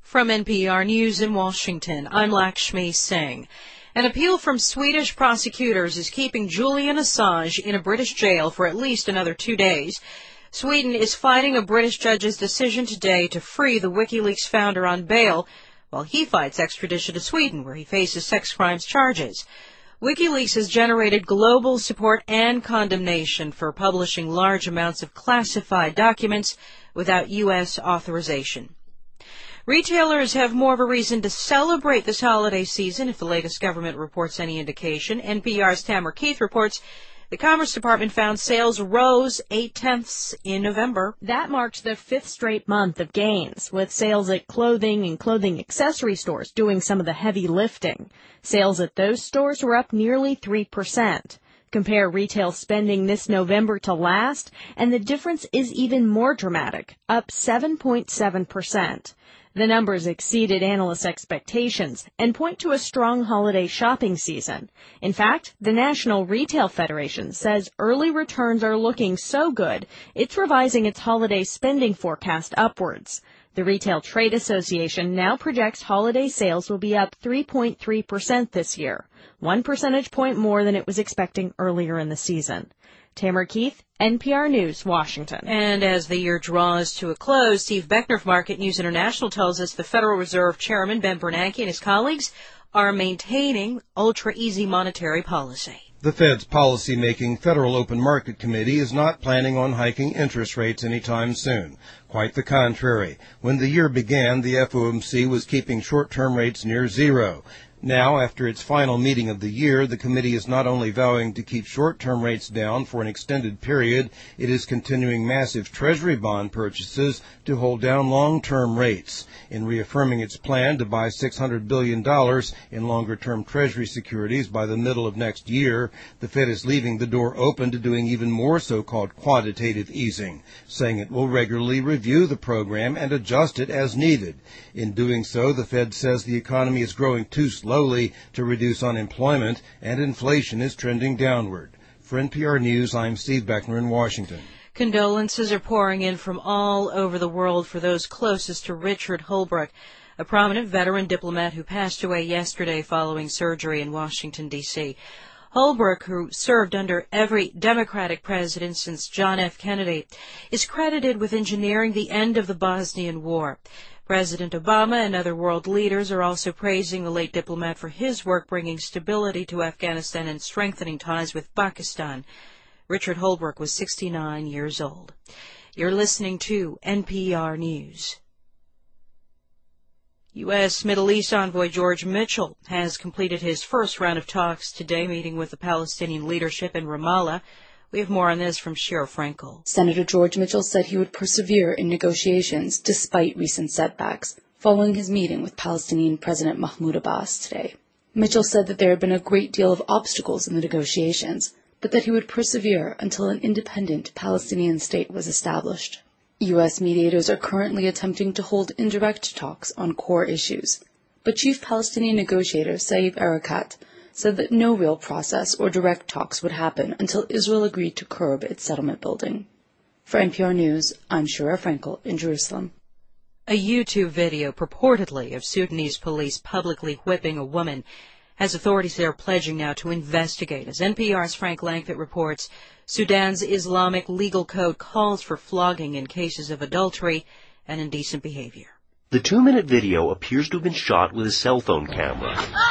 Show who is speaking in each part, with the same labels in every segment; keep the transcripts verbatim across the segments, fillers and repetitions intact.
Speaker 1: From N P R News in Washington, I'm Lakshmi Singh. An appeal from Swedish prosecutors is keeping Julian Assange in a British jail for at least another two days. Sweden is fighting a British judge's decision today to free the WikiLeaks founder on bail, while he fights extradition to Sweden, where he faces sex crimes charges. WikiLeaks has generated global support and condemnation for publishing large amounts of classified documents without U S authorization. Retailers have more of a reason to celebrate this holiday season if the latest government reports any indication. N P R's Tamara Keith reports the Commerce Department found sales rose eight-tenths in November.
Speaker 2: That marked the fifth straight month of gains, with sales at clothing and clothing accessory stores doing some of the heavy lifting. Sales at those stores were up nearly three percent. Compare retail spending this November to last, and the difference is even more dramatic, up seven point seven percent. The numbers exceeded analysts' expectations and point to a strong holiday shopping season. In fact, the National Retail Federation says early returns are looking so good, it's revising its holiday spending forecast upwards. The Retail Trade Association now projects holiday sales will be up three point three percent this year, one percentage point more than it was expecting earlier in the season. Tamara Keith, N P R News, Washington.
Speaker 1: And as the year draws to a close, Steve Beckner of Market News International tells us the Federal Reserve Chairman Ben Bernanke and his colleagues are maintaining ultra-easy monetary policy.
Speaker 3: The Fed's policy-making Federal Open Market Committee is not planning on hiking interest rates anytime soon. Quite the contrary. When the year began, the F O M C was keeping short-term rates near zero. Now, after its final meeting of the year, the committee is not only vowing to keep short-term rates down for an extended period, it is continuing massive Treasury bond purchases to hold down long-term rates. In reaffirming its plan to buy six hundred billion dollars in longer-term Treasury securities by the middle of next year, the Fed is leaving the door open to doing even more so-called quantitative easing, saying it will regularly review the program and adjust it as needed. In doing so, the Fed says the economy is growing too slowly slowly to reduce unemployment, and inflation is trending downward. For N P R News, I'm Steve Beckner in Washington.
Speaker 1: Condolences are pouring in from all over the world for those closest to Richard Holbrooke, a prominent veteran diplomat who passed away yesterday following surgery in Washington, D C Holbrooke, who served under every Democratic president since John F. Kennedy, is credited with engineering the end of the Bosnian War. President Obama and other world leaders are also praising the late diplomat for his work bringing stability to Afghanistan and strengthening ties with Pakistan. Richard Holbrooke was sixty-nine years old. You're listening to N P R News. U S. Middle East envoy George Mitchell has completed his first round of talks today, meeting with the Palestinian leadership in Ramallah. We have more on this from Shira Frankel.
Speaker 4: Senator George Mitchell said he would persevere in negotiations despite recent setbacks, following his meeting with Palestinian President Mahmoud Abbas today. Mitchell said that there had been a great deal of obstacles in the negotiations, but that he would persevere until an independent Palestinian state was established. U S mediators are currently attempting to hold indirect talks on core issues, but Chief Palestinian negotiator Saif Erekat said that no real process or direct talks would happen until Israel agreed to curb its settlement building. For N P R News, I'm Shira Frankel in Jerusalem.
Speaker 1: A YouTube video purportedly of Sudanese police publicly whipping a woman has authorities there pledging now to investigate. As N P R's Frank Langfitt reports, Sudan's Islamic legal code calls for flogging in cases of adultery and indecent behavior.
Speaker 5: The two-minute video appears to have been shot with a cell phone camera.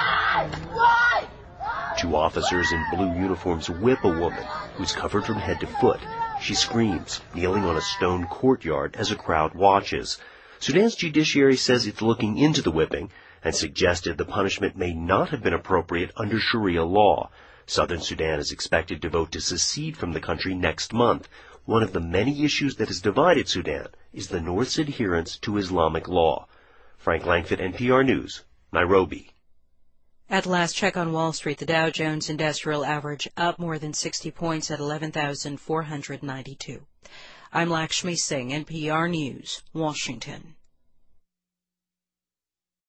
Speaker 5: Two officers in blue uniforms whip a woman who's covered from head to foot. She screams, kneeling on a stone courtyard as a crowd watches. Sudan's judiciary says it's looking into the whipping and suggested the punishment may not have been appropriate under Sharia law. Southern Sudan is expected to vote to secede from the country next month. One of the many issues that has divided Sudan is the North's adherence to Islamic law. Frank Langfitt, N P R News, Nairobi.
Speaker 1: At last check on Wall Street, the Dow Jones Industrial Average up more than sixty points at eleven thousand four hundred ninety-two. I'm Lakshmi Singh, N P R News, Washington.